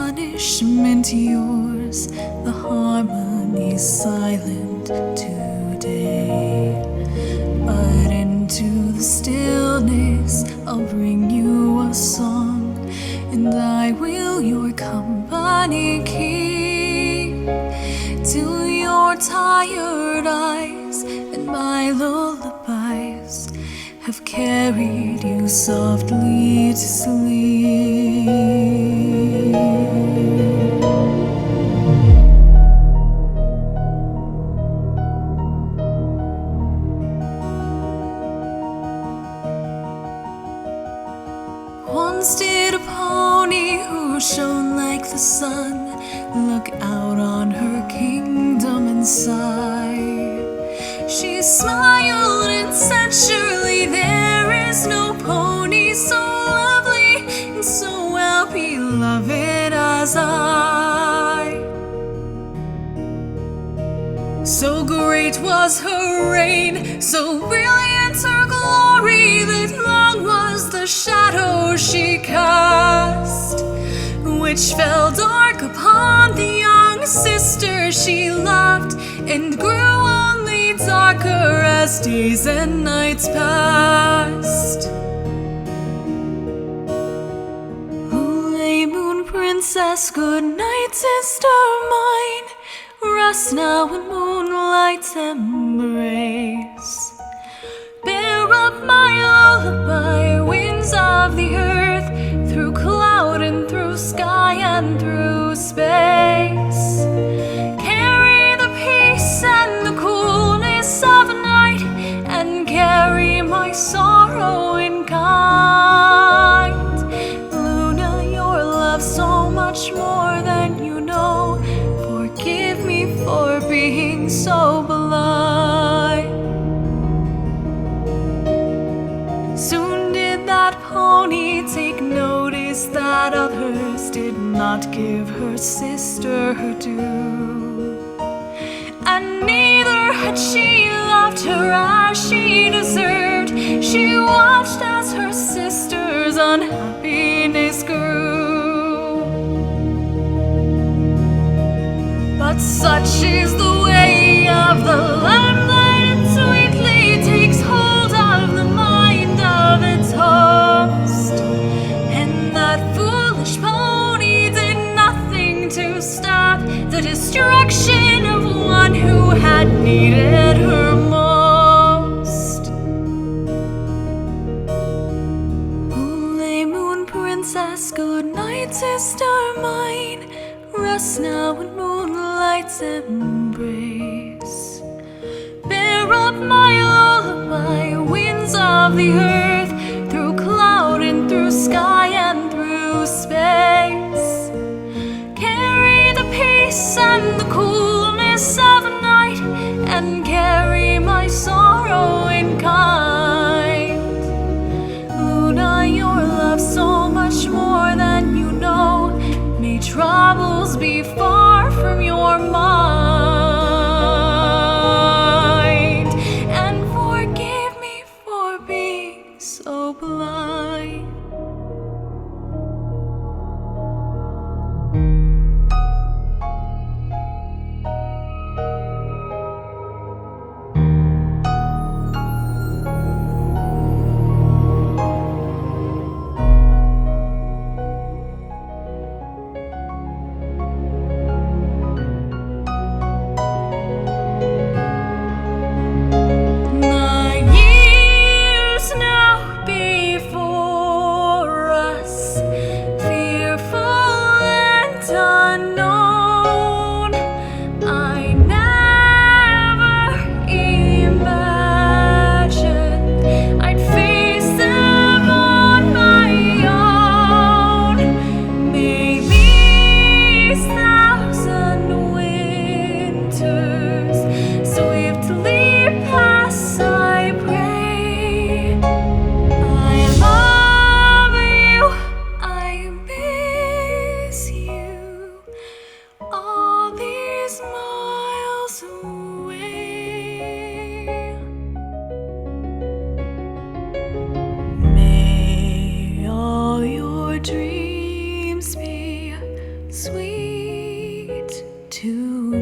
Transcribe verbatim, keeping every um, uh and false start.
punishment yours, the harmony's silent today. But into the stillness I'll bring you a song, and I will your company keep, till your tired eyes and my lullabies have carried you softly to sleep. Once did a pony who shone like the sun look out on her kingdom and sigh. She smiled and said, surely there is no pony so lovely and so well beloved as I. So great was her reign, so brilliant her glory, that long was the shadow she cast, which fell dark upon the young sister she loved, and grew only darker as days and nights passed. Lay, moon princess, good night, sister mine. Rest now in moonlight's embrace. Bear up my lullaby, winds of the earth, through cloud and through sky and through space. Carry the peace and the coolness of night, and carry my sorrow in kind. Luna, your love so much more than you know. Forgive me for being so blind. Soon did that pony take notice that others did not give her sister her due, and neither had she loved her as she deserved. She watched as her sister's unhappiness grew. But such is the way of the lamb that it sweetly takes hold of the mind of its host, and that foolish pony did nothing to stop the destruction of one who had needed her most. Lay, moon princess, good night, sister mine. Rest now in moonlight's embrace. Bear up my lullaby, winds of the earth, through cloud and through sky and through space. Carry the peace and the coolness of night, and carry my sorrow in kind. Luna, your love so much more than you know. May troubles be far from your mind, and forgive me for being so blind. sweet to